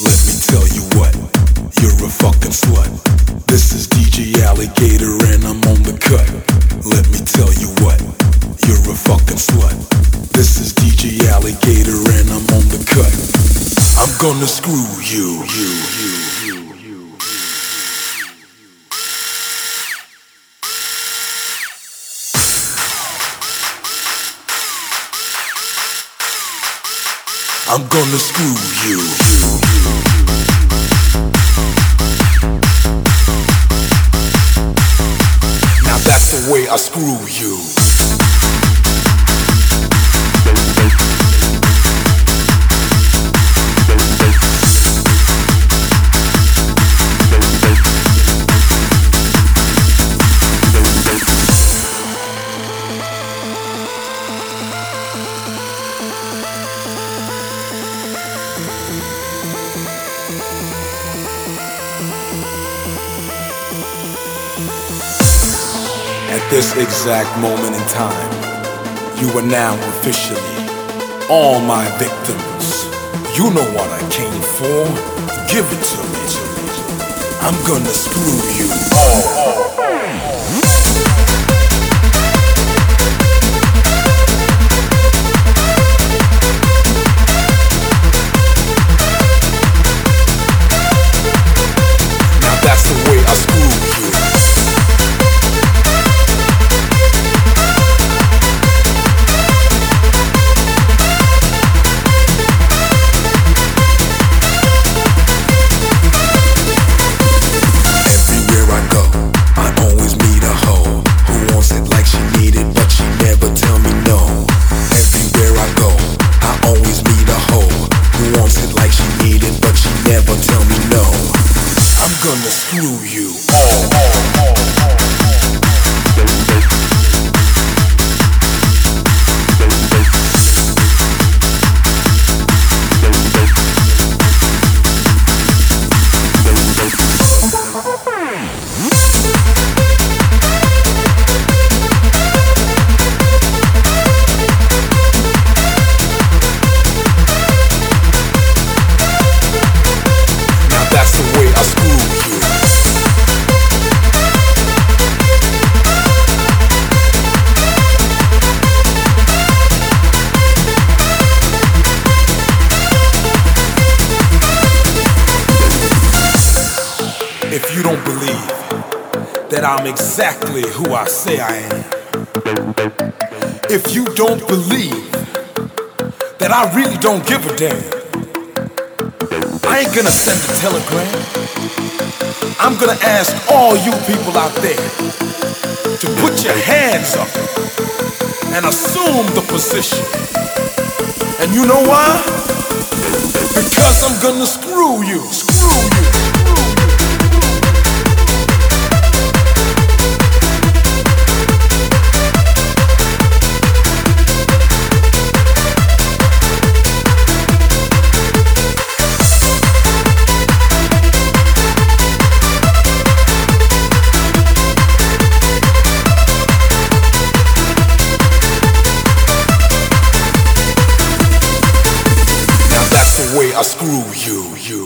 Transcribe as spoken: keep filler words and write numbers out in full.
Let me tell you what, you're a fucking slut. This is D J Alligator and I'm on the cut. Let me tell you what, you're a fucking slut. This is D J Alligator and I'm on the cut. I'm gonna screw you, you, you, you. I'm gonna screw you. Now that's the way I screw you. At this exact moment in time, you are now officially all my victims. You know what I came for. Give it to me. I'm gonna screw you all. Now that's the way I screw you. I'm gonna screw you all. Now that's the way I screw you. If you don't believe that I'm exactly who I say I am, if you don't believe that I really don't give a damn, I ain't gonna send a telegram. I'm gonna ask all you people out there to put your hands up and assume the position. And you know why? Because I'm gonna screw you, screw you. That's the way I screw you, you.